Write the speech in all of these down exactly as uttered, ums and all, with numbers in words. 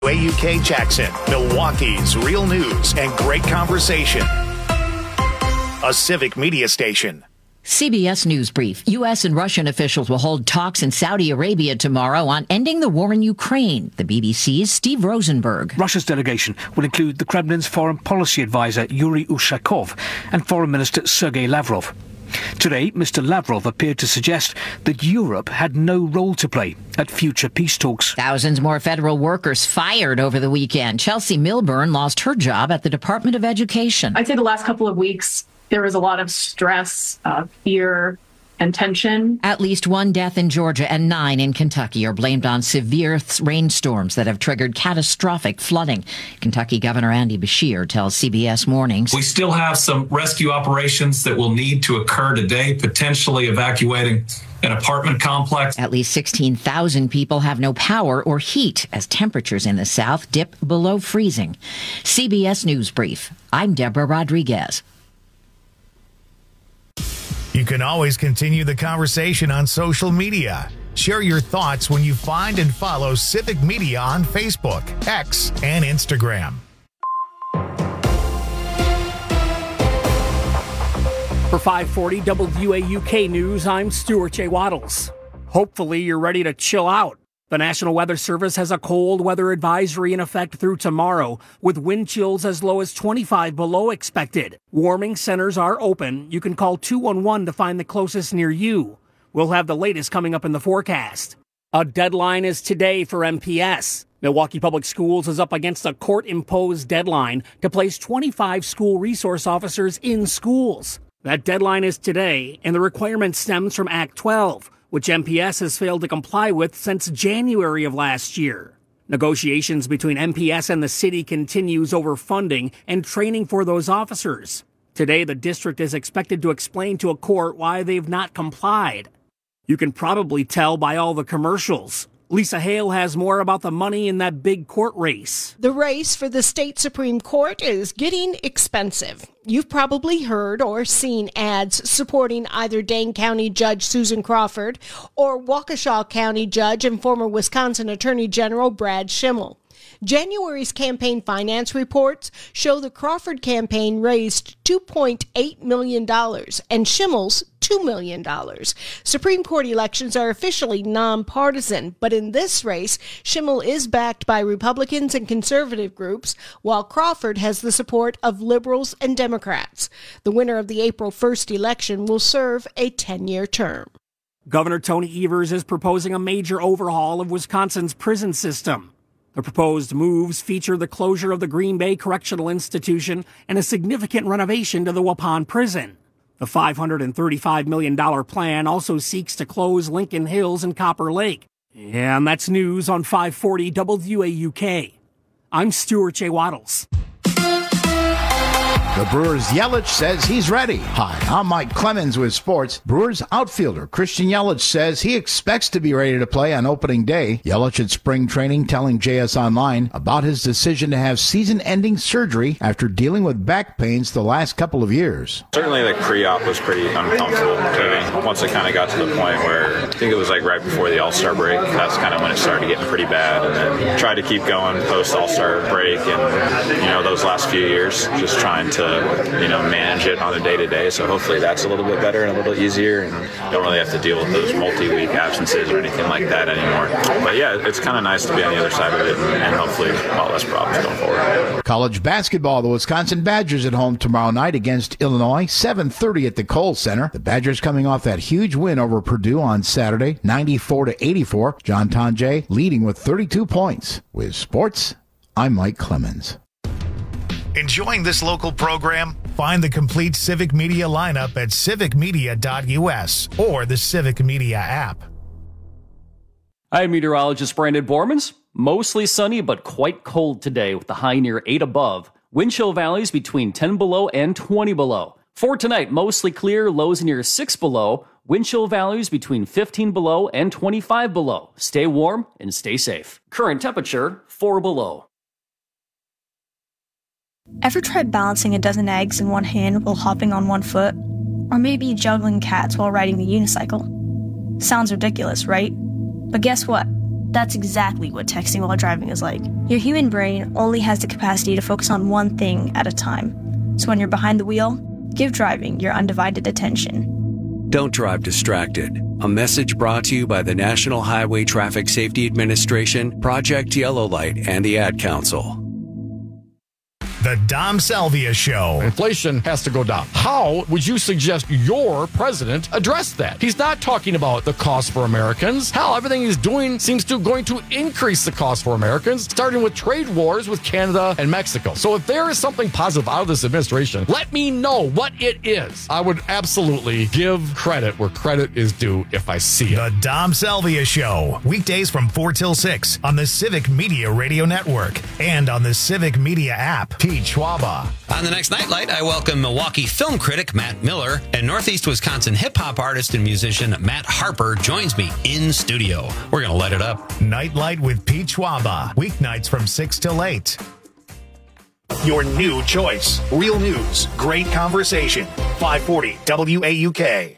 A U K Jackson, Milwaukee's real news and great conversation. A Civic Media station. C B S News Brief. U S and Russian officials will hold talks in Saudi Arabia tomorrow on ending the war in Ukraine. The B B C's Steve Rosenberg. Russia's delegation will include the Kremlin's foreign policy advisor Yuri Ushakov and Foreign Minister Sergei Lavrov. Today, Mister Lavrov appeared to suggest that Europe had no role to play at future peace talks. Thousands more federal workers fired over the weekend. Chelsea Milburn lost her job at the Department of Education. I'd say the last couple of weeks, there was a lot of stress, uh, fear, and tension. At least one death in Georgia and nine in Kentucky are blamed on severe th- rainstorms that have triggered catastrophic flooding. Kentucky Governor Andy Beshear tells C B S Mornings. We still have some rescue operations that will need to occur today, potentially evacuating an apartment complex. At least sixteen thousand people have no power or heat as temperatures in the south dip below freezing. C B S News Brief. I'm Deborah Rodriguez. You can always continue the conversation on social media. Share your thoughts when you find and follow Civic Media on Facebook, X, and Instagram. For five forty W A U K News, I'm Stuart J. Waddles. Hopefully you're ready to chill out. The National Weather Service has a cold weather advisory in effect through tomorrow, with wind chills as low as twenty-five below expected. Warming centers are open. You can call two one one to find the closest near you. We'll have the latest coming up in the forecast. A deadline is today for M P S. Milwaukee Public Schools is up against a court-imposed deadline to place twenty-five school resource officers in schools. That deadline is today, and the requirement stems from Act twelve, which M P S has failed to comply with since January of last year. Negotiations between M P S and the city continues over funding and training for those officers. Today, the district is expected to explain to a court why they've not complied. You can probably tell by all the commercials. Lisa Hale has more about the money in that big court race. The race for the state Supreme Court is getting expensive. You've probably heard or seen ads supporting either Dane County Judge Susan Crawford or Waukesha County Judge and former Wisconsin Attorney General Brad Schimmel. January's campaign finance reports show the Crawford campaign raised two point eight million dollars and Schimmel's two million dollars. Supreme Court elections are officially nonpartisan, but in this race, Schimmel is backed by Republicans and conservative groups, while Crawford has the support of liberals and Democrats. The winner of the April first election will serve a ten-year term. Governor Tony Evers is proposing a major overhaul of Wisconsin's prison system. The proposed moves feature the closure of the Green Bay Correctional Institution and a significant renovation to the Waupun Prison. The five hundred thirty-five million dollars plan also seeks to close Lincoln Hills and Copper Lake. And that's news on five forty W A U K. I'm Stuart J. Waddles. The Brewers' Yelich says he's ready. Hi, I'm Mike Clemens with sports. Brewers outfielder Christian Yelich says he expects to be ready to play on opening day. Yelich at spring training telling J S Online about his decision to have season-ending surgery after dealing with back pains the last couple of years. Certainly the pre-op was pretty uncomfortable to me. Once it kind of got to the point where I think it was like right before the All-Star break, that's kind of when it started getting pretty bad. And then tried to keep going post-All-Star break and, you know, those last few years just trying to you know, manage it on a day-to-day. So hopefully that's a little bit better and a little easier, and you don't really have to deal with those multi-week absences or anything like that anymore. But yeah, it's kind of nice to be on the other side of it and, and hopefully a lot less problems going forward. College basketball, the Wisconsin Badgers at home tomorrow night against Illinois, seven thirty at the Kohl Center. The Badgers coming off that huge win over Purdue on Saturday, ninety-four to eighty-four. John Tonje leading with thirty-two points. With sports, I'm Mike Clemens. Enjoying this local program? Find the complete Civic Media lineup at civic media dot u s or the Civic Media app. I'm meteorologist Brandon Bormans. Mostly sunny, but quite cold today with the high near eight above. Wind chill valleys between ten below and twenty below. For tonight, mostly clear, lows near six below. Wind chill valleys between fifteen below and twenty-five below. Stay warm and stay safe. Current temperature, four below. Ever tried balancing a dozen eggs in one hand while hopping on one foot? Or maybe juggling cats while riding the unicycle? Sounds ridiculous, right? But guess what? That's exactly what texting while driving is like. Your human brain only has the capacity to focus on one thing at a time. So when you're behind the wheel, give driving your undivided attention. Don't drive distracted. A message brought to you by the National Highway Traffic Safety Administration, Project Yellow Light, and the Ad Council. The Dom Salvia Show. Inflation has to go down. How would you suggest your president address that? He's not talking about the cost for Americans. Hell, everything he's doing seems to going to increase the cost for Americans, starting with trade wars with Canada and Mexico. So if there is something positive out of this administration, let me know what it is. I would absolutely give credit where credit is due if I see it. The Dom Salvia Show. Weekdays from four till six on the Civic Media Radio Network and on the Civic Media app. Schwaba. On the next Nightlight, I welcome Milwaukee film critic Matt Miller and Northeast Wisconsin hip-hop artist and musician Matt Harper joins me in studio. We're going to light it up. Nightlight with Pete Schwaba. Weeknights from six till eight. Your new choice. Real news. Great conversation. five forty W A U K.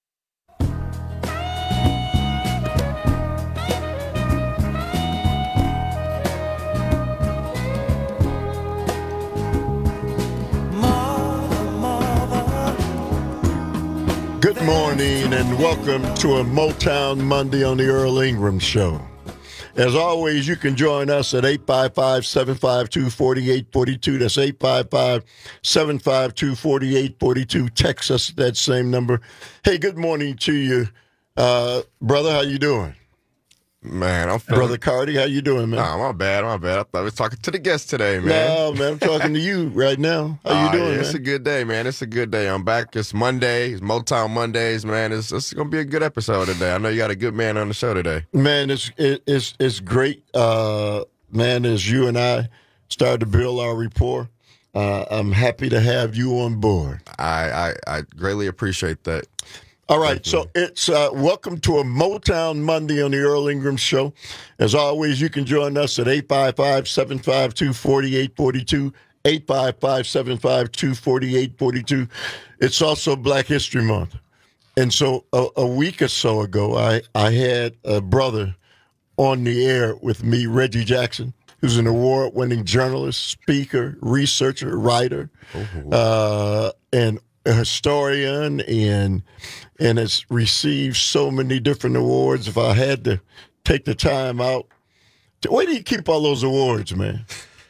Good morning and welcome to a Motown Monday on the Earl Ingram Show. As always, you can join us at eight five five, seven five two, four eight four two. That's eight five five, seven five two, four eight four two. Text us at that same number. Hey, good morning to you, uh, brother. How you doing? Man, I'm feeling... Brother Cardi, how you doing, man? Nah, my bad, my bad. I thought I was talking to the guest today, man. No, man, I'm talking to you right now. How you uh, doing, yeah, man? It's a good day, man. It's a good day. I'm back. It's Monday. It's Motown Mondays, man. It's, it's going to be a good episode today. I know you got a good man on the show today. Man, it's it, it's it's great, uh, man, as you and I start to build our rapport. Uh, I'm happy to have you on board. I, I, I greatly appreciate that. All right, so it's uh, welcome to a Motown Monday on the Earl Ingram Show. As always, you can join us at eight five five, seven five two, four eight four two, eight five five, seven five two, four eight four two. It's also Black History Month. And so a, a week or so ago, I, I had a brother on the air with me, Reggie Jackson, who's an award-winning journalist, speaker, researcher, writer, oh. uh, and a historian, and and has received so many different awards. If I had to take the time out, to, where do you keep all those awards, man?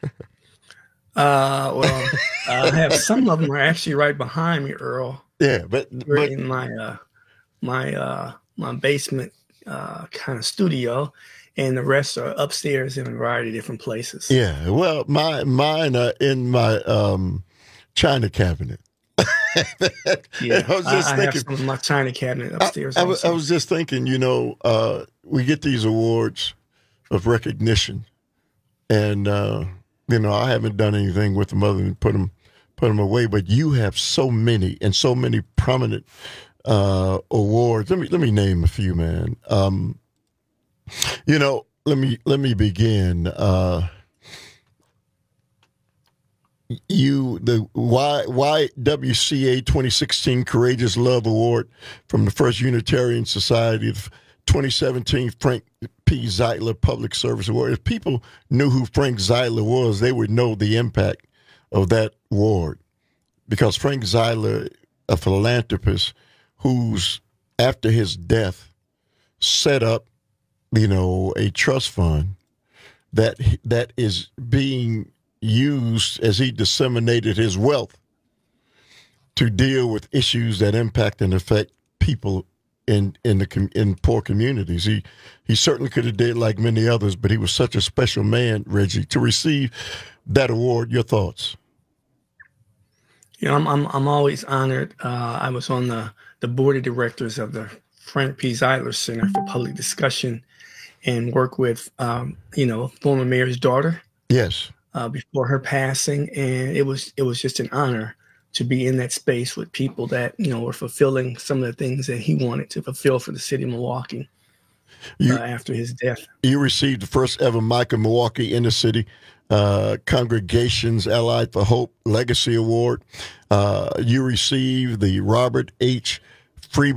Uh, well, uh, I have some of them are actually right behind me, Earl. Yeah, but, We're but in my uh, my uh, my basement uh, kind of studio, and the rest are upstairs in a variety of different places. Yeah, well, my mine are in my um, china cabinet. yeah, I was just I, thinking, I have some of my china cabinet upstairs. I, I, was, I was just thinking, you know, uh, we get these awards of recognition, and uh, you know, I haven't done anything with them other than put them put them away. But you have so many and so many prominent uh, awards. Let me let me name a few, man. Um, you know, let me let me begin. Uh, You the y, Y W C A twenty sixteen Courageous Love Award from the First Unitarian Society, of twenty seventeen Frank P. Zeitler Public Service Award. If people knew who Frank Zeitler was, they would know the impact of that award, because Frank Zeitler, a philanthropist who's after his death set up, you know, a trust fund that that is being used as he disseminated his wealth to deal with issues that impact and affect people in in the in poor communities. He he certainly could have did like many others, but he was such a special man, Reggie, to receive that award. Your thoughts? You know, I'm I'm I'm always honored. Uh, I was on the the board of directors of the Frank P. Zeitler Center for Public Discussion, and work with um, you know, former mayor's daughter. Yes. Uh, before her passing, and it was it was just an honor to be in that space with people that, you know, were fulfilling some of the things that he wanted to fulfill for the city of Milwaukee you, uh, after his death. You received the first ever Micah Milwaukee Inner City uh, Congregations Allied for Hope Legacy Award. Uh, you received the Robert H. Freebert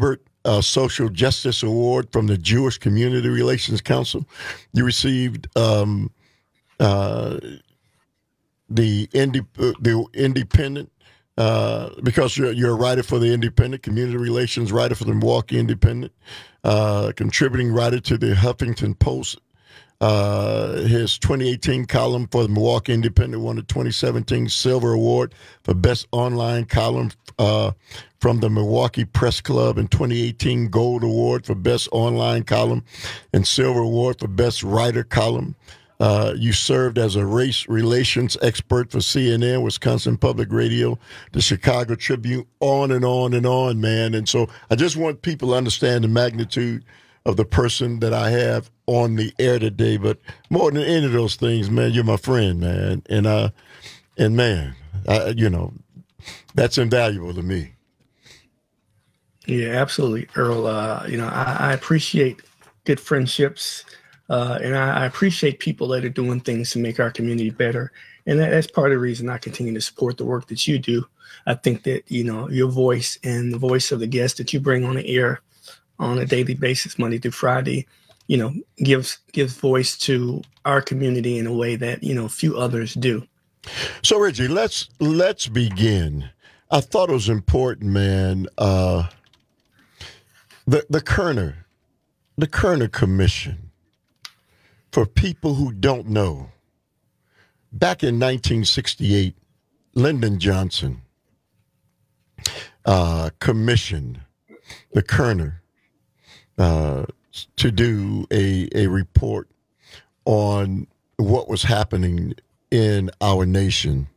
uh, Social Justice Award from the Jewish Community Relations Council. You received um, uh, the, indi- uh, the Independent, uh, because you're, you're a writer for the Independent, community relations writer for the Milwaukee Independent, uh, contributing writer to the Huffington Post. Uh, his twenty eighteen column for the Milwaukee Independent won the twenty seventeen Silver Award for Best Online Column uh, from the Milwaukee Press Club, and twenty eighteen Gold Award for Best Online Column and Silver Award for Best Writer Column. Uh, you served as a race relations expert for C N N, Wisconsin Public Radio, the Chicago Tribune, on and on and on, man. And so I just want people to understand the magnitude of the person that I have on the air today. But more than any of those things, man, you're my friend, man. And, uh, and man, I, you know, that's invaluable to me. Yeah, absolutely, Earl. Uh, you know, I, I appreciate good friendships, uh, and I, I appreciate people that are doing things to make our community better. And that, that's part of the reason I continue to support the work that you do. I think that, you know, your voice and the voice of the guests that you bring on the air on a daily basis, Monday through Friday, you know, gives gives voice to our community in a way that, you know, few others do. So, Reggie, let's let's begin. I thought it was important, man. Uh, the the Kerner, the Kerner Commission. For people who don't know, back in nineteen sixty-eight, Lyndon Johnson uh, commissioned the Kerner Uh, to do a, a report on what was happening in our nation.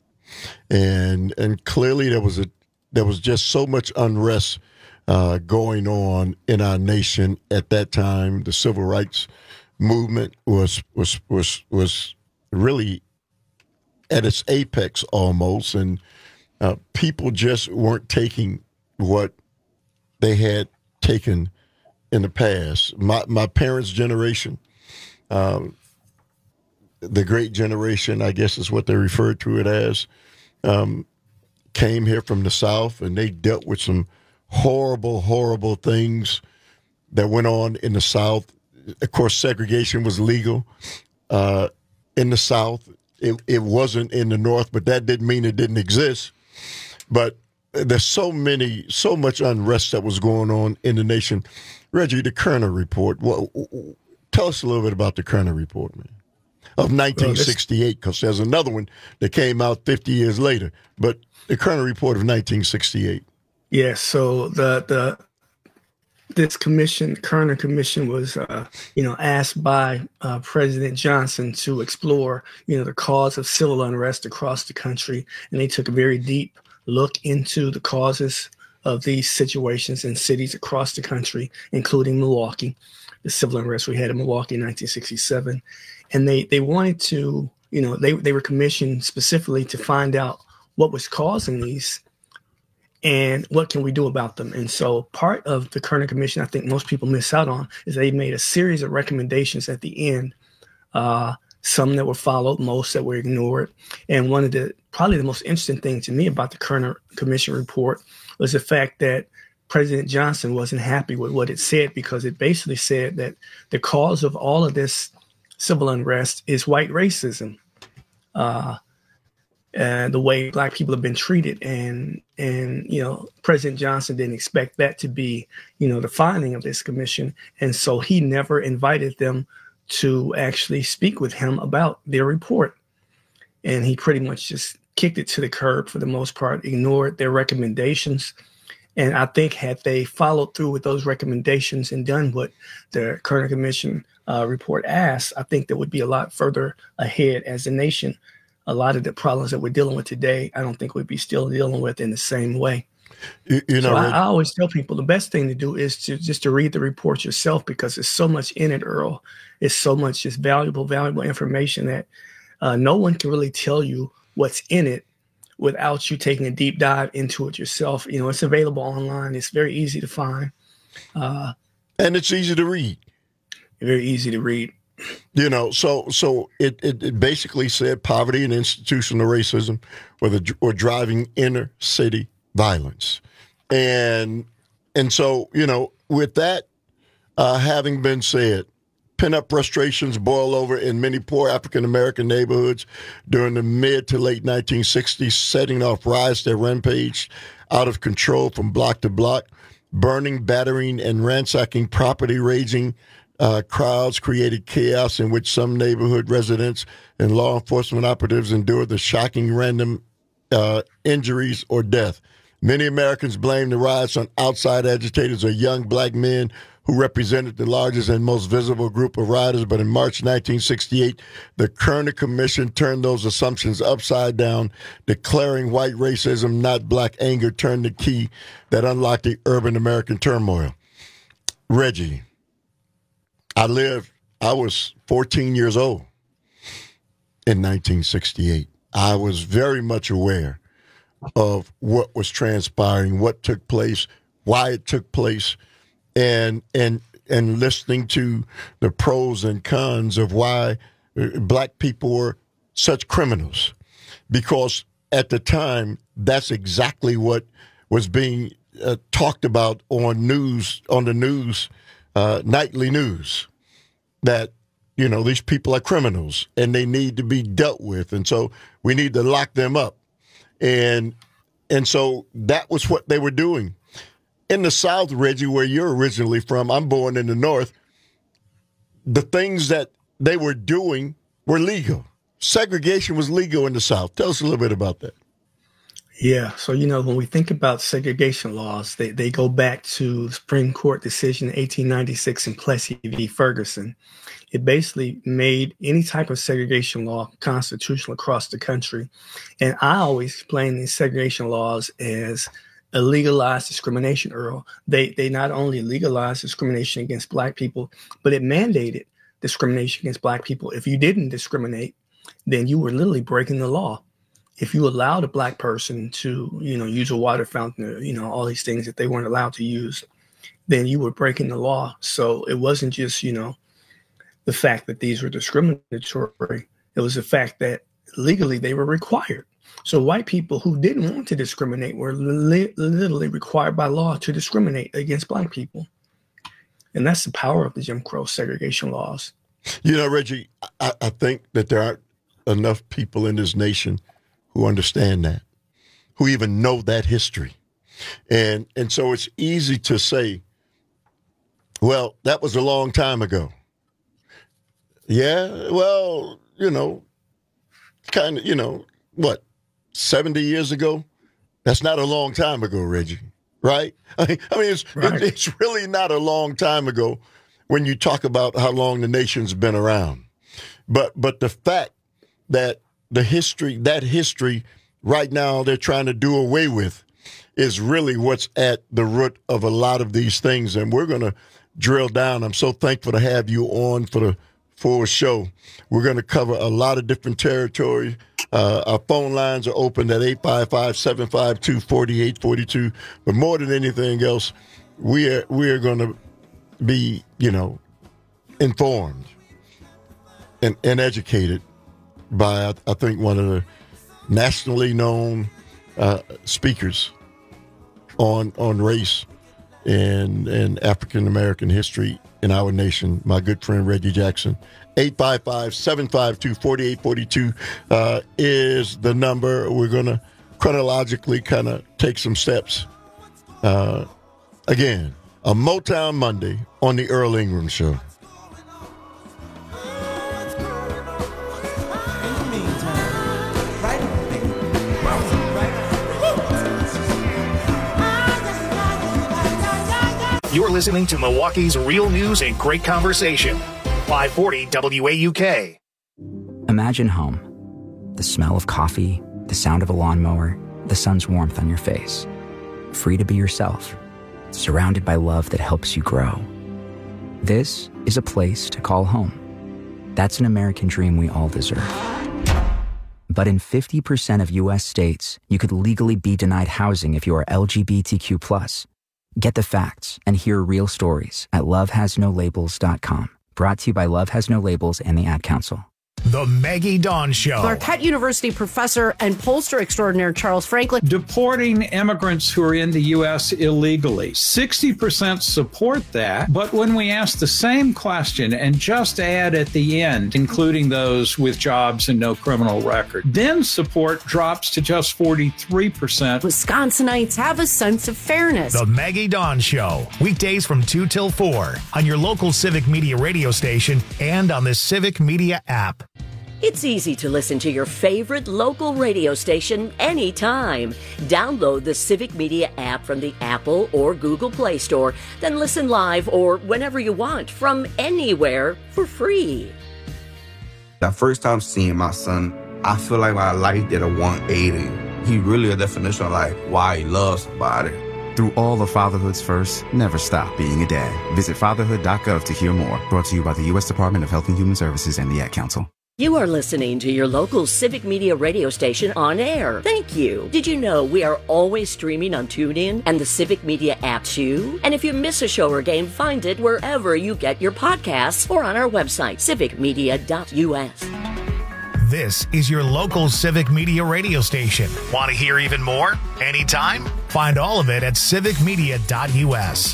And and clearly there was a there was just so much unrest uh, going on in our nation at that time. The civil rights movement was was was was really at its apex almost, and uh, people just weren't taking what they had taken in the past. My my parents' generation, um, the great generation, I guess is what they referred to it as, um, came here from the South, and they dealt with some horrible, horrible things that went on in the South. Of course, segregation was legal uh, in the South. It, it wasn't in the North, but that didn't mean it didn't exist. But there's so many, so much unrest that was going on in the nation. Reggie, the Kerner Report. Well, tell us a little bit about the Kerner Report, man, of nineteen sixty-eight, because there's another one that came out fifty years later. But the Kerner Report of nineteen sixty-eight. Yes. Yeah, so the the this commission, Kerner Commission, was uh, you know asked by uh, President Johnson to explore you know the cause of civil unrest across the country, and they took a very deep look into the causes of these situations in cities across the country, including Milwaukee, the civil unrest we had in Milwaukee in nineteen sixty-seven. And they, they wanted to, you know, they, they were commissioned specifically to find out what was causing these and what can we do about them. And so part of the Kerner Commission, I think most people miss out on, is they made a series of recommendations at the end, uh, some that were followed, most that were ignored. And one of the probably the most interesting thing to me about the Kerner Commission report was the fact that President Johnson wasn't happy with what it said, because it basically said that the cause of all of this civil unrest is white racism, uh, and the way Black people have been treated. And, and, you know, President Johnson didn't expect that to be, you know, the finding of this commission. And so he never invited them to actually speak with him about their report. And he pretty much just kicked it to the curb for the most part, ignored their recommendations. And I think had they followed through with those recommendations and done what the Kerner Commission uh, report asked, I think that would be a lot further ahead as a nation. A lot of the problems that we're dealing with today, I don't think we'd be still dealing with in the same way. You, you know, so I, I always tell people the best thing to do is to just to read the report yourself, because there's so much in it, Earl. It's so much just valuable, valuable information that uh, no one can really tell you what's in it without you taking a deep dive into it yourself. You know, it's available online. It's very easy to find. Uh, and it's easy to read. Very easy to read. You know, so so it, it, it basically said poverty and institutional racism were, the, were driving inner city violence. And and so, you know, with that uh, having been said, pent-up frustrations boil over in many poor African-American neighborhoods during the mid to late nineteen sixties, setting off riots that rampaged out of control from block to block. Burning, battering, and ransacking property, raging uh, crowds created chaos in which some neighborhood residents and law enforcement operatives endured the shocking random uh, injuries or death. Many Americans blame the riots on outside agitators or young black men who represented the largest and most visible group of rioters. But in March nineteen sixty-eight, the Kerner Commission turned those assumptions upside down, declaring white racism, not black anger, turned the key that unlocked the urban American turmoil. Reggie, I lived, I was fourteen years old in nineteen sixty-eight. I was very much aware of what was transpiring, what took place, why it took place, and and and listening to the pros and cons of why black people were such criminals. Because at the time, that's exactly what was being uh, talked about on news, on the news, uh, nightly news, that, you know, these people are criminals and they need to be dealt with. And so we need to lock them up. And and so that was what they were doing. In the South, Reggie, where you're originally from, I'm born in the North, the things that they were doing were legal. Segregation was legal in the South. Tell us a little bit about that. Yeah. So, you know, when we think about segregation laws, they, they go back to the Supreme Court decision eighteen ninety-six in Plessy v. Ferguson. It basically made any type of segregation law constitutional across the country. And I always explain these segregation laws as a legalized discrimination, Earl. They they not only legalized discrimination against black people, but it mandated discrimination against black people. If you didn't discriminate, then you were literally breaking the law. If you allowed a black person to, you know, use a water fountain, you know, all these things that they weren't allowed to use, then you were breaking the law. So it wasn't just, you know, the fact that these were discriminatory. It was the fact that legally they were required. So white people who didn't want to discriminate were li- literally required by law to discriminate against black people. And that's the power of the Jim Crow segregation laws. You know, Reggie, I, I think that there aren't enough people in this nation who understand that, who even know that history. And and so it's easy to say, well, that was a long time ago. Yeah, well, you know, kind of, you know, what, seventy years ago? That's not a long time ago, Reggie, right? I mean, I mean it's, right. it, it's really not a long time ago when you talk about how long the nation's been around. But but the fact that the history, that history right now they're trying to do away with is really what's at the root of a lot of these things. And we're going to drill down. I'm so thankful to have you on for the full show. We're going to cover a lot of different territory. Uh, our phone lines are open at eight five five, seven five two, four eight four two. But more than anything else, we are, we are going to be, you know, informed and, and educated by, I think, one of the nationally known uh, speakers on on race and and African American history in our nation, my good friend Reggie Jackson. eight five five, seven five two, four eight four two uh, is the number. We're going to chronologically kind of take some steps. Uh, again, a Motown Monday on the Earl Ingram Show. You're listening to Milwaukee's Real News and Great Conversation. five forty W A U K. Imagine home. The smell of coffee, the sound of a lawnmower, the sun's warmth on your face. Free to be yourself. Surrounded by love that helps you grow. This is a place to call home. That's an American dream we all deserve. But in fifty percent of U S states, you could legally be denied housing if you are L G B T Q plus. Get the facts and hear real stories at love has no labels dot com. Brought to you by Love Has No Labels and the Ad Council. The Maggie Dawn Show. Marquette University professor and pollster extraordinaire Charles Franklin. Deporting immigrants who are in the U S illegally. sixty percent support that, but when we ask the same question and just add at the end, including those with jobs and no criminal record, then support drops to just forty-three percent. Wisconsinites have a sense of fairness. The Maggie Dawn Show. Weekdays from two till four on your local Civic Media radio station and on the Civic Media app. It's easy to listen to your favorite local radio station anytime. Download the Civic Media app from the Apple or Google Play Store, then listen live or whenever you want from anywhere for free. The first time seeing my son, I feel like my life did a one eighty. He really a definition of like why he loves somebody. Through all of fatherhood's first, never stop being a dad. Visit fatherhood dot gov to hear more. Brought to you by the U S Department of Health and Human Services and the Ad Council. You are listening to your local Civic Media radio station on air. Thank you. Did you know we are always streaming on TuneIn and the Civic Media app too? And if you miss a show or game, find it wherever you get your podcasts or on our website, civic media dot u s. This is your local Civic Media radio station. Want to hear even more? Anytime? Find all of it at civic media dot u s.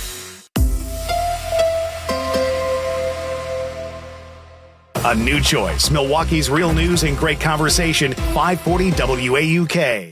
A new choice. Milwaukee's real news and great conversation. five forty W A U K.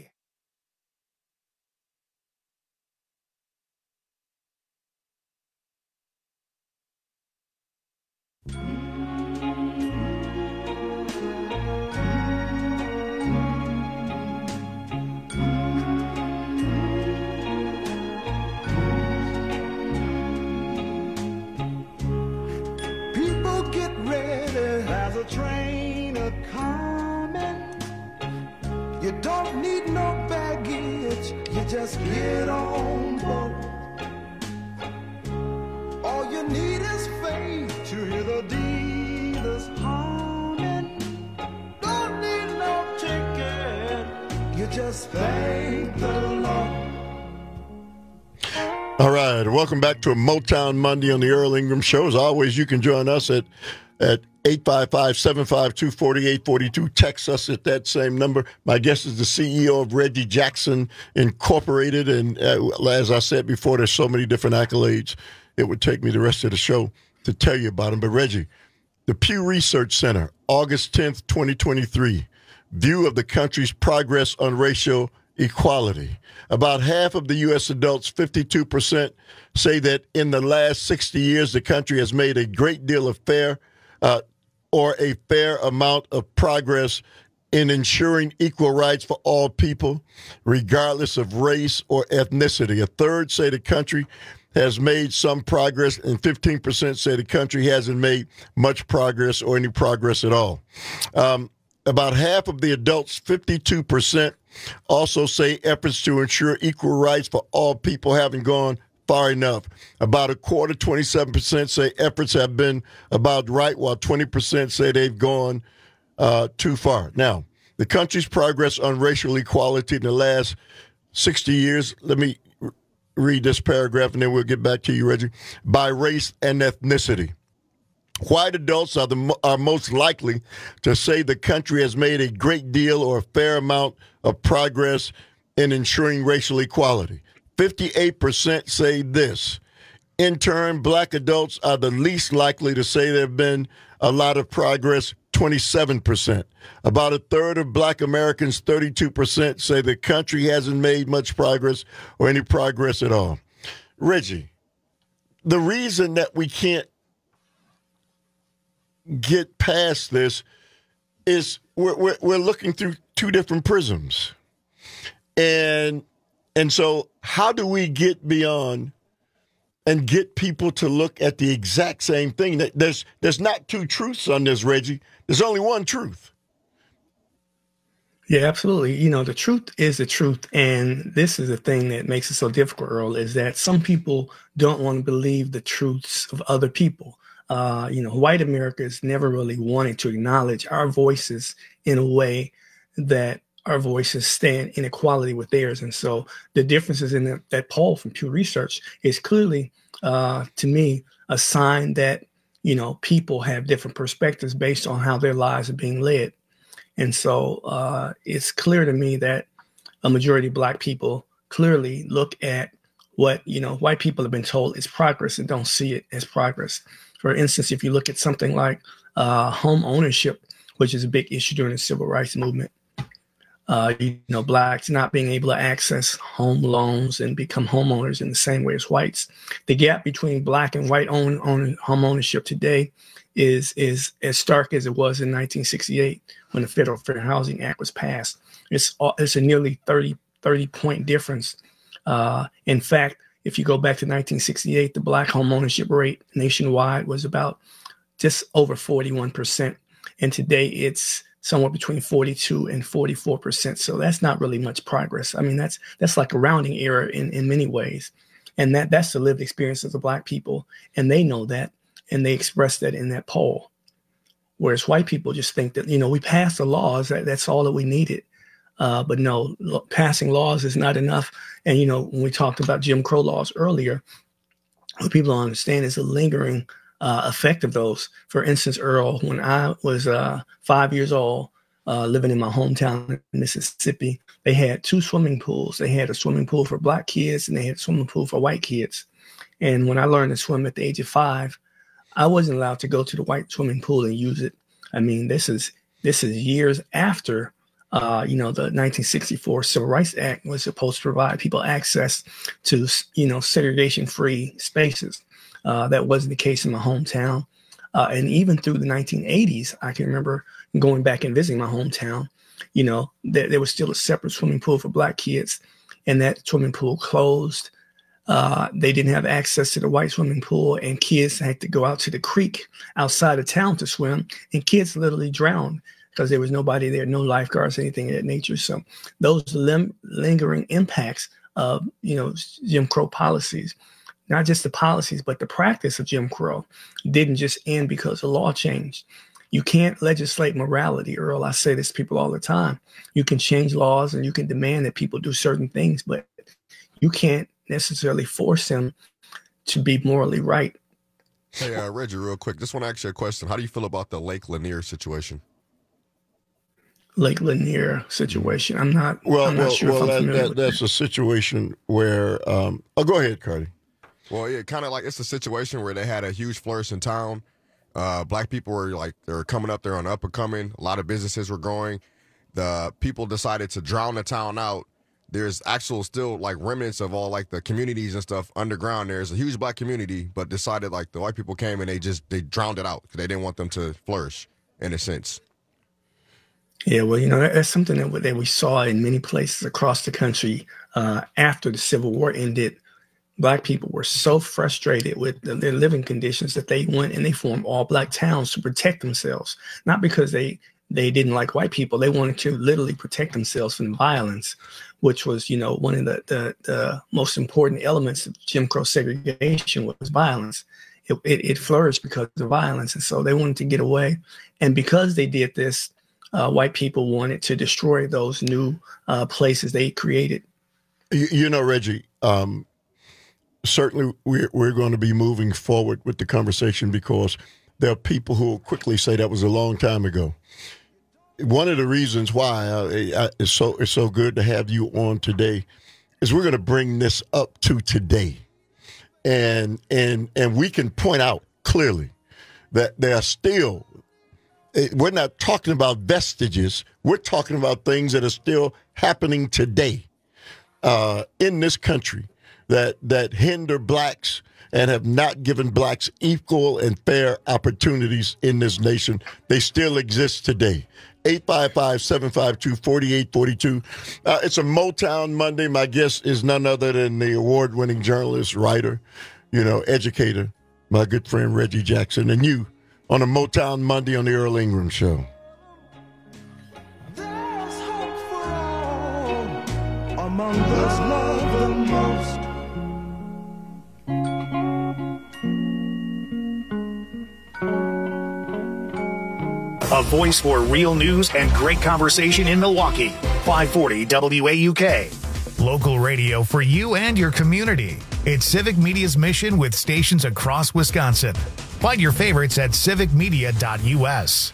Train a coming. You don't need no baggage. You just get on board. All you need is faith to hear the dealers humming. Don't need no ticket. You just thank the Lord. All right, welcome back to a Motown Monday on the Earl Ingram Show. As always, you can join us at at eight five five, seven five two, four eight four two. Text us at that same number. My guest is the C E O of Reggie Jackson Incorporated. And uh, as I said before, there's so many different accolades. It would take me the rest of the show to tell you about them. But Reggie, the Pew Research Center, August tenth, twenty twenty-three, view of the country's progress on racial equality. About half of the U S adults, fifty-two percent, say that in the last sixty years, the country has made a great deal of fair Uh, or a fair amount of progress in ensuring equal rights for all people, regardless of race or ethnicity. A third say the country has made some progress, and fifteen percent say the country hasn't made much progress or any progress at all. Um, about half of the adults, fifty-two percent, also say efforts to ensure equal rights for all people haven't gone far enough. About a quarter, twenty-seven percent, say efforts have been about right, while twenty percent say they've gone uh, too far. Now, the country's progress on racial equality in the last sixty years, let me r- read this paragraph and then we'll get back to you, Reggie. By race and ethnicity. White adults are, the, are most likely to say the country has made a great deal or a fair amount of progress in ensuring racial equality. fifty-eight percent say this. In turn, black adults are the least likely to say there have been a lot of progress, twenty-seven percent. About a third of black Americans, thirty-two percent, say the country hasn't made much progress or any progress at all. Reggie, the reason that we can't get past this is we're, we're, we're looking through two different prisms. And And so how do we get beyond and get people to look at the exact same thing? There's there's not two truths on this, Reggie. There's only one truth. Yeah, absolutely. You know, the truth is the truth. And this is the thing that makes it so difficult, Earl, is that some people don't want to believe the truths of other people. Uh, you know, white America has never really wanted to acknowledge our voices in a way that our voices stand in equality with theirs. And so the differences in the, that poll from Pew Research is clearly, uh, to me, a sign that, you know, people have different perspectives based on how their lives are being led. And so uh, it's clear to me that a majority of Black people clearly look at what, you know, white people have been told is progress and don't see it as progress. For instance, if you look at something like uh, home ownership, which is a big issue during the civil rights movement, uh, you know, Blacks not being able to access home loans and become homeowners in the same way as whites. The gap between Black and white own, own home ownership today is is as stark as it was in nineteen sixty-eight when the Federal Fair Housing Act was passed. It's it's a nearly thirty, thirty point difference. Uh, in fact, if you go back to nineteen sixty-eight, the Black home ownership rate nationwide was about just over forty-one percent. And today it's somewhere between forty-two and forty-four percent. So that's not really much progress. I mean, that's that's like a rounding error in, in many ways. And that that's the lived experience of the Black people. And they know that. And they express that in that poll. Whereas white people just think that, you know, we passed the laws, that, that's all that we needed. Uh, but no, lo- passing laws is not enough. And, you know, when we talked about Jim Crow laws earlier, what people don't understand is the lingering uh, effect of those. For instance, Earl, when I was uh, five years old, uh, living in my hometown in Mississippi, they had two swimming pools. They had a swimming pool for Black kids and they had a swimming pool for white kids. And when I learned to swim at the age of five, I wasn't allowed to go to the white swimming pool and use it. I mean, this is this is years after, uh, you know, the nineteen sixty-four Civil Rights Act was supposed to provide people access to, you know, segregation-free spaces. Uh, that wasn't the case in my hometown. Uh, and even through the nineteen eighties, I can remember going back and visiting my hometown, you know, there, there was still a separate swimming pool for Black kids, and that swimming pool closed. Uh, they didn't have access to the white swimming pool, and kids had to go out to the creek outside of town to swim, and kids literally drowned because there was nobody there, no lifeguards, anything of that nature. So those lim- lingering impacts of, you know, Jim Crow policies, not just the policies, but the practice of Jim Crow didn't just end because the law changed. You can't legislate morality, Earl. I say this to people all the time. You can change laws and you can demand that people do certain things, but you can't necessarily force them to be morally right. Hey, uh, Reggie, real quick, just want to ask you a question. How do you feel about the Lake Lanier situation? Lake Lanier situation. I'm not. Well, I'm not well, sure well if I'm that, familiar that, with that's a situation where. Um, oh, go ahead, Cardi. Well, yeah, kind of like it's a situation where they had a huge flourish in town. Uh, black people were like they were coming up there on the up and coming. A lot of businesses were growing. The people decided to drown the town out. There's actual still like remnants of all like the communities and stuff underground. There's a huge Black community, but decided like the white people came and they just they drowned it out because they didn't want them to flourish in a sense. Yeah, well, you know, that, that's something that, that we saw in many places across the country uh, after the Civil War ended. Black people were so frustrated with the, their living conditions that they went and they formed all Black towns to protect themselves, not because they they didn't like white people. They wanted to literally protect themselves from violence, which was, you know, one of the, the, the most important elements of Jim Crow segregation was violence. It, it, it flourished because of violence. And so they wanted to get away. And because they did this, uh, white people wanted to destroy those new uh, places they created. You, you know, Reggie, um, certainly we're, we're going to be moving forward with the conversation because there are people who will quickly say that was a long time ago. One of the reasons why uh, it's so it's so good to have you on today is we're going to bring this up to today, and and and we can point out clearly that there are still. We're not talking about vestiges. We're talking about things that are still happening today uh, in this country that that hinder Blacks and have not given Blacks equal and fair opportunities in this nation. They still exist today. eight five five, seven five two, four eight four two. Uh, it's a Motown Monday. My guest is none other than the award-winning journalist, writer, you know, educator, my good friend Reggie Jackson, and you on a Motown Monday on the Earl Ingram Show. There's hope for all among those loved the most. A voice for real news and great conversation in Milwaukee. five forty W A U K. Local radio for you and your community. It's Civic Media's mission with stations across Wisconsin. Find your favorites at civic media dot U S.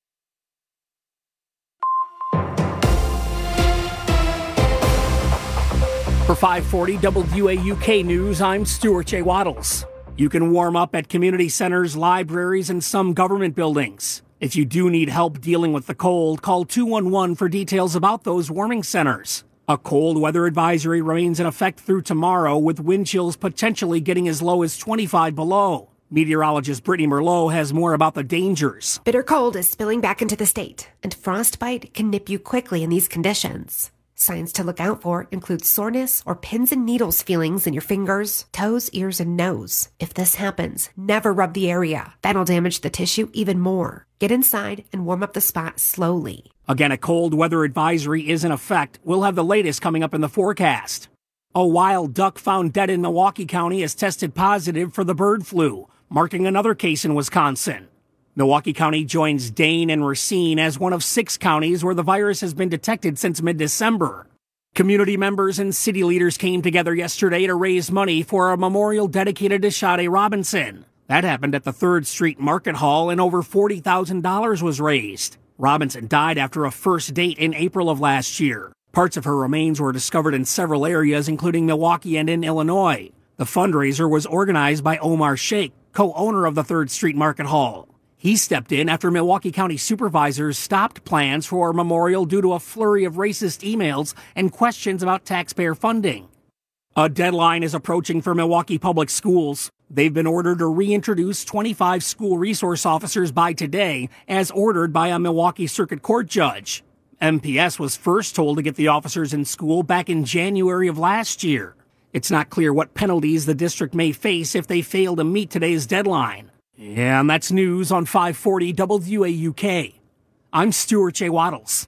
For five forty W A U K News, I'm Stuart J. Waddles. You can warm up at community centers, libraries, and some government buildings. If you do need help dealing with the cold, call two one one for details about those warming centers. A cold weather advisory remains in effect through tomorrow, with wind chills potentially getting as low as twenty-five below. Meteorologist Brittany Merlot has more about the dangers. Bitter cold is spilling back into the state, and frostbite can nip you quickly in these conditions. Signs to look out for include soreness or pins and needles feelings in your fingers, toes, ears, and nose. If this happens, never rub the area. That'll damage the tissue even more. Get inside and warm up the spot slowly. Again, a cold weather advisory is in effect. We'll have the latest coming up in the forecast. A wild duck found dead in Milwaukee County has tested positive for the bird flu, marking another case in Wisconsin. Milwaukee County joins Dane and Racine as one of six counties where the virus has been detected since mid-December. Community members and city leaders came together yesterday to raise money for a memorial dedicated to Sade Robinson. That happened at the third Street Market Hall, and over forty thousand dollars was raised. Robinson died after a first date in April of last year. Parts of her remains were discovered in several areas, including Milwaukee and in Illinois. The fundraiser was organized by Omar Sheikh, co-owner of the third Street Market Hall. He stepped in after Milwaukee County supervisors stopped plans for a memorial due to a flurry of racist emails and questions about taxpayer funding. A deadline is approaching for Milwaukee Public Schools. They've been ordered to reintroduce twenty-five school resource officers by today, as ordered by a Milwaukee Circuit Court judge. M P S was first told to get the officers in school back in January of last year. It's not clear what penalties the district may face if they fail to meet today's deadline. Yeah, and that's news on five forty W A U K. I'm Stuart J. Waddles.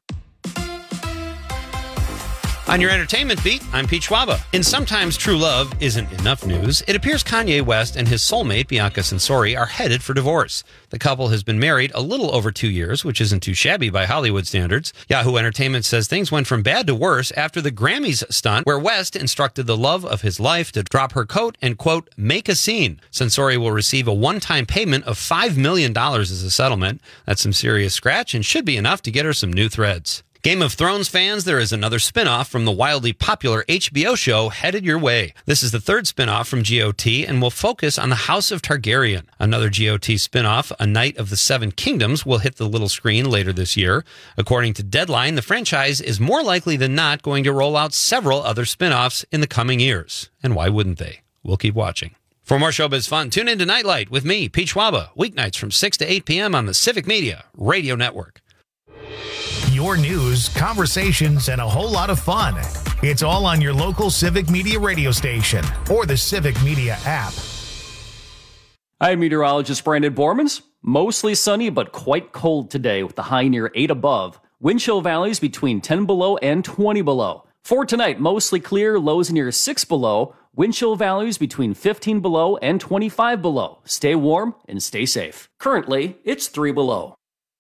On your entertainment beat, I'm Pete Schwaba. In Sometimes True Love Isn't Enough news, it appears Kanye West and his soulmate, Bianca Censori, are headed for divorce. The couple has been married a little over two years, which isn't too shabby by Hollywood standards. Yahoo Entertainment says things went from bad to worse after the Grammys stunt, where West instructed the love of his life to drop her coat and, quote, make a scene. Censori will receive a one-time payment of five million dollars as a settlement. That's some serious scratch and should be enough to get her some new threads. Game of Thrones fans, there is another spin-off from the wildly popular H B O show headed your way. This is the third spin-off from G O T and will focus on the House of Targaryen. Another G O T spin-off, A Knight of the Seven Kingdoms, will hit the little screen later this year. According to Deadline, the franchise is more likely than not going to roll out several other spin-offs in the coming years. And why wouldn't they? We'll keep watching. For more showbiz fun, tune in to Nightlight with me, Pete Schwaba, weeknights from six to eight p.m. on the Civic Media Radio Network. Your news, conversations, and a whole lot of fun. It's all on your local Civic Media radio station or the Civic Media app. I'm meteorologist Brandon Bormans. Mostly sunny, but quite cold today with the high near eight above. Wind chill valleys between ten below and twenty below. For tonight, mostly clear, lows near six below. Wind chill valleys between fifteen below and twenty-five below. Stay warm and stay safe. Currently, it's three below.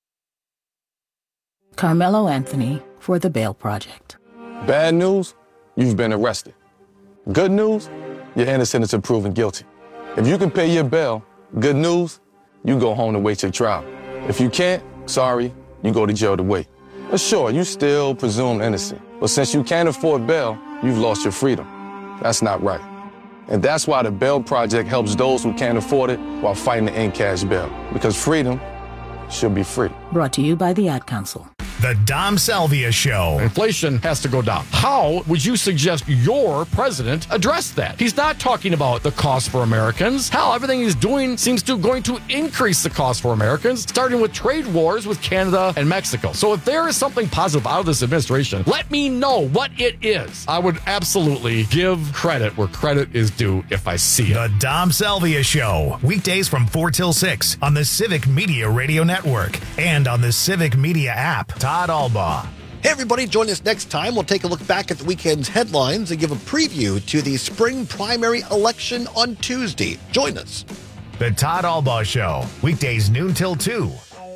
Carmelo Anthony for the Bail Project. Bad news, you've been arrested. Good news, you're innocent until proven guilty. If you can pay your bail, good news, you go home to wait your trial. If you can't, sorry, you go to jail to wait. But sure, you still presumed innocent. But since you can't afford bail, you've lost your freedom. That's not right. And that's why the Bail Project helps those who can't afford it while fighting to end cash bail. Because freedom should be free. Brought to you by the Ad Council. The Dom Salvia Show. Inflation has to go down. How would you suggest your president address that? He's not talking about the cost for Americans. Hell, everything he's doing seems to going to increase the cost for Americans, starting with trade wars with Canada and Mexico. So if there is something positive out of this administration, let me know what it is. I would absolutely give credit where credit is due if I see it. The Dom Salvia Show. Weekdays from four till six on the Civic Media Radio Network and on the Civic Media app. Todd Albaugh. Hey, everybody, join us next time. We'll take a look back at the weekend's headlines and give a preview to the spring primary election on Tuesday. Join us. The Todd Albaugh Show. Weekdays noon till two.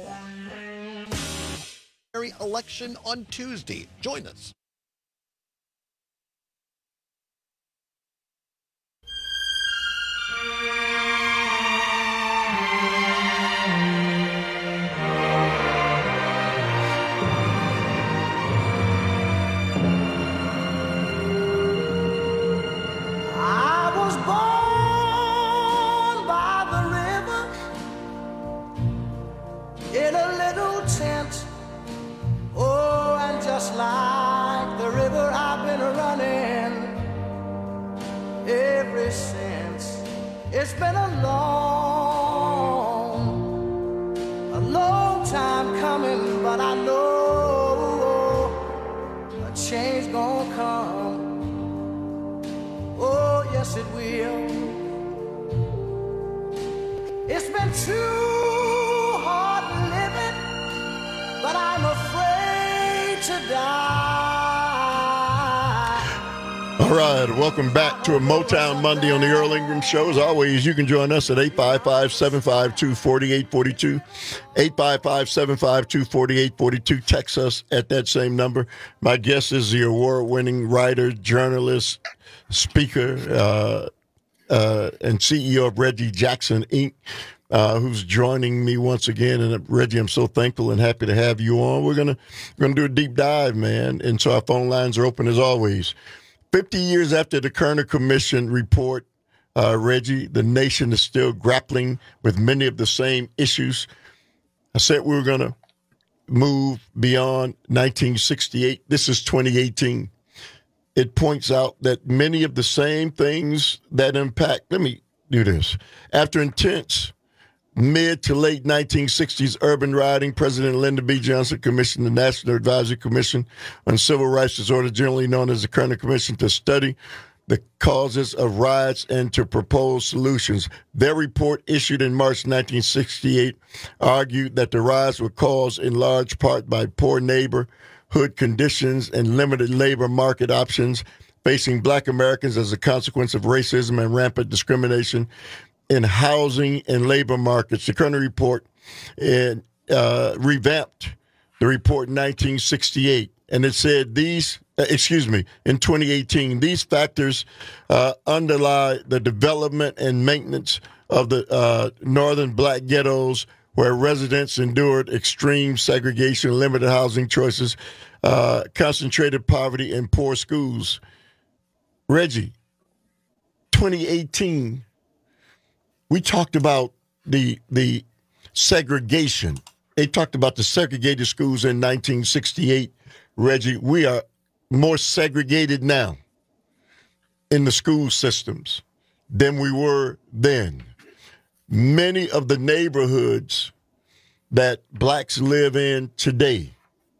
Election on Tuesday. Join us. ever since. It's been a long, a long time coming, but I know a change gonna come. Oh, yes, it will. It's been too hard living, but I'm afraid to die. All right, welcome back to a Motown Monday on the Earl Ingram Show. As always, you can join us at eight five five, seven five two, four eight four two, eight five five, seven five two, four eight four two. Text us at that same number. My guest is the award-winning writer, journalist, speaker, uh, uh, and C E O of Reggie Jackson, Incorporated. Uh, who's joining me once again. And uh, Reggie, I'm so thankful and happy to have you on. We're gonna we're gonna do a deep dive, man. And so our phone lines are open as always. Fifty years after the Kerner Commission report, uh, Reggie, the nation is still grappling with many of the same issues. I said we were gonna move beyond nineteen sixty-eight. This is twenty eighteen. It points out that many of the same things that impact. Let me do this. After intense mid to late nineteen sixties urban rioting, President Lyndon B. Johnson commissioned the National Advisory Commission on Civil Rights Disorder, generally known as the Kerner Commission, to study the causes of riots and to propose solutions. Their report, issued in March nineteen sixty-eight, argued that the riots were caused in large part by poor neighborhood conditions and limited labor market options facing black Americans as a consequence of racism and rampant discrimination in housing and labor markets. The Kerner report and, uh, revamped the report in nineteen sixty-eight, and it said these, uh, excuse me, in twenty eighteen, these factors uh, underlie the development and maintenance of the uh, northern black ghettos where residents endured extreme segregation, limited housing choices, uh, concentrated poverty, and poor schools. Reggie, twenty eighteen, we talked about the the segregation. They talked about the segregated schools in nineteen sixty-eight. Reggie, we are more segregated now in the school systems than we were then. Many of the neighborhoods that blacks live in today